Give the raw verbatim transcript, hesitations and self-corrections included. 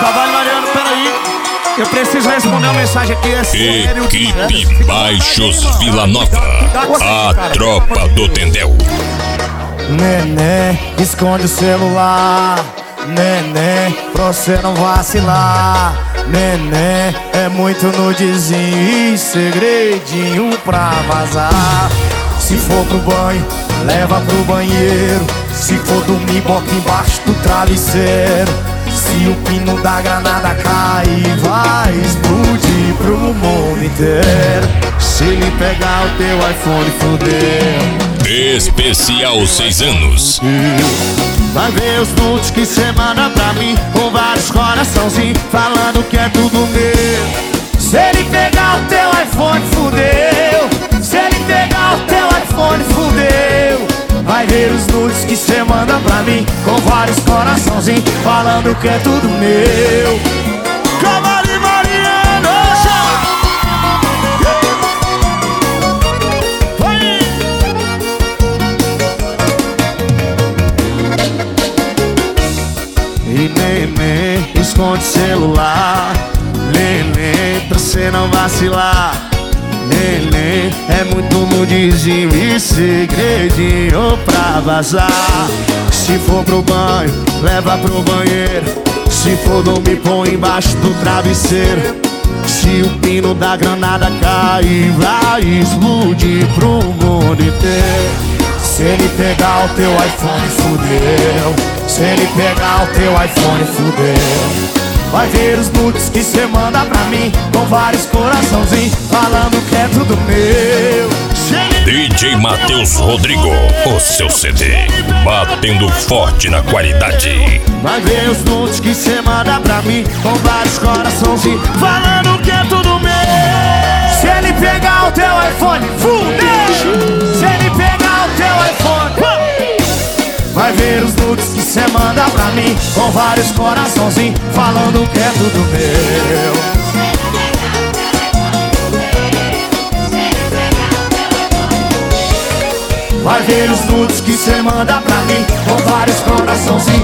Trabalho, Mariano, peraí. Eu preciso responder uma mensagem aqui. É sério. Equipe Baixos Vila Nova, a tropa do Tendel. Neném, esconde o celular. Neném, pra você não vacilar. Neném, é muito nudezinho e segredinho pra vazar. Se for pro banho, leva pro banheiro. Se for dormir, bota embaixo do travesseiro. Se o pino da granada cair, vai explodir pro mundo inteiro. Se ele pegar o teu iPhone, fudeu. Especial seis anos. Vai ver os nudes que cê manda pra mim, com vários coraçãozinhos, falando que é tudo meu. Se ele pegar o teu iPhone, fudeu. Se ele pegar o teu iPhone, fudeu. Vai ver os nudes que cê manda pra mim, com vários coraçãozinhos, falando que é tudo meu. Cavalo e Mariano, e neném, esconde celular. Neném, pra cê não vacilar. Neném, é muito nudezinho e segredinho pra vazar. Se for pro banho, leva pro banheiro. Se for dormir, põe embaixo do travesseiro. Se o pino da granada cair, vai explodir pro mundo inteiro. Se ele pegar o teu iPhone, fudeu. Se ele pegar o teu iPhone, fudeu. Vai ver os nudes que cê manda pra mim, com vários coraçãozinhos, falando que é tudo meu. D J Matheus Rodrigo, o seu C D, batendo forte na qualidade. Vai ver os nudes que cê manda pra mim, com vários coraçãozinhos, falando que é tudo meu. Se ele pegar o teu iPhone, fudeu. Se ele pegar o teu iPhone, vai ver os nudes que cê manda pra mim, com vários coraçãozinhos, falando que é tudo meu. Vai ver os nudes que cê manda pra mim, com vários coraçãozinhos.